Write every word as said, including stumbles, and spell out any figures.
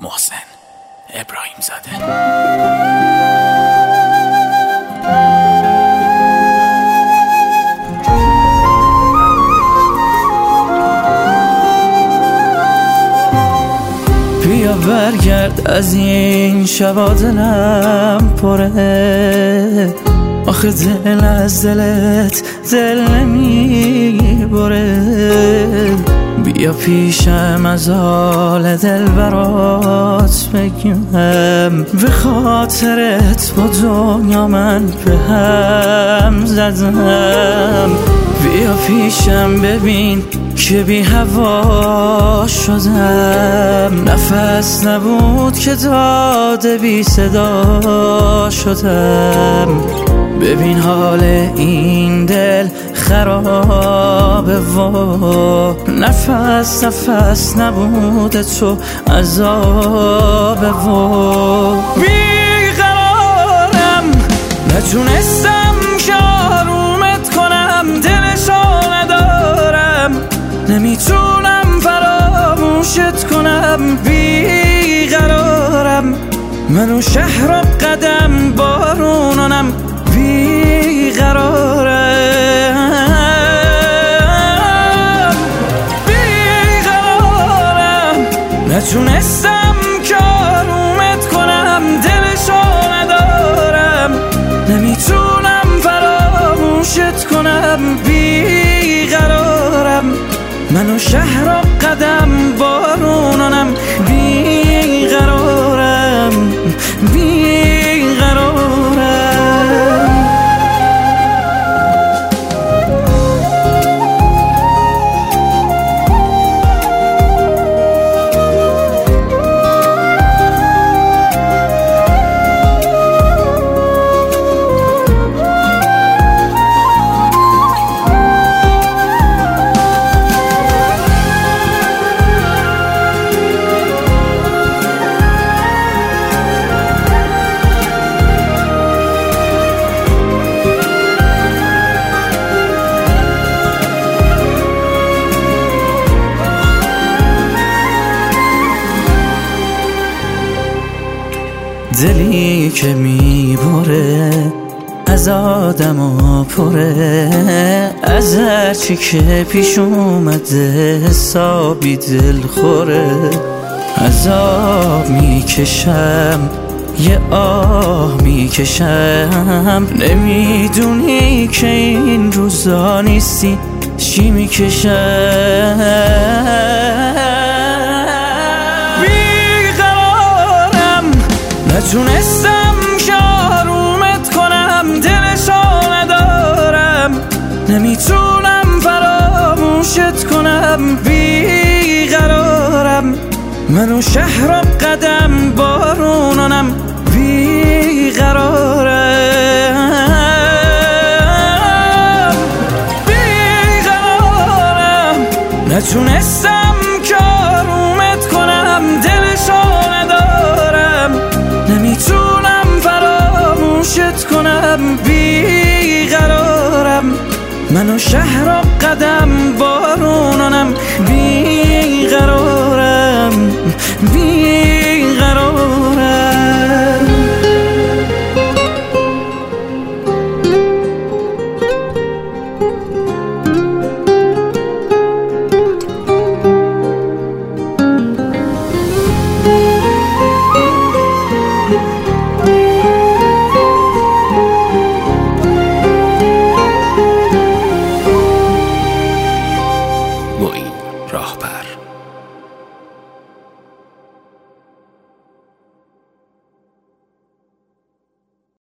محسن ابراهیم زاده. بیا برگرد از این شبا دلم پره، آخه دل از دلت دل نمی بره. بیا پیشم از حال دل برات بگم، به خاطرت با دنیا من به هم زدم. بیا پیشم ببین که بی هوا شدم، نفس نبود که داده بی صدا شدم. ببین حال این دل خرابه و نفس نفس نبوده تو عذابه و بیقرارم، نتونستم که آرومت کنم، دلشو ندارم، نمیتونم فراموشت کنم. بیقرارم، منو شهر و قدم بارونانم. بیقرارم بیقرارم، نتونستم که آرومت کنم، دلشو ندارم، نمیتونم فراموشت کنم. بیقرارم، منو شهر و قدم بارونانم. بیقرارم بیقرارم. دلی که میبره از آدم و پره، از هرچی که پیش اومده حسابی دل خوره. عذاب میکشم یه آه میکشم، نمیدونی که این روزا نیستی چی میکشم. نتونستم که آرومت کنم، دلشو ندارم، نمیتونم فراموشت کنم. بیقرارم، منو شهر و قدم بارونانم. بیقرارم بیقرارم، نتونستم که آرومت کنم، دلشو ندارم، نمیتونم فراموشت کنم. بیقرارم، منو شهر و قدم بارونانم. بیقرارم بی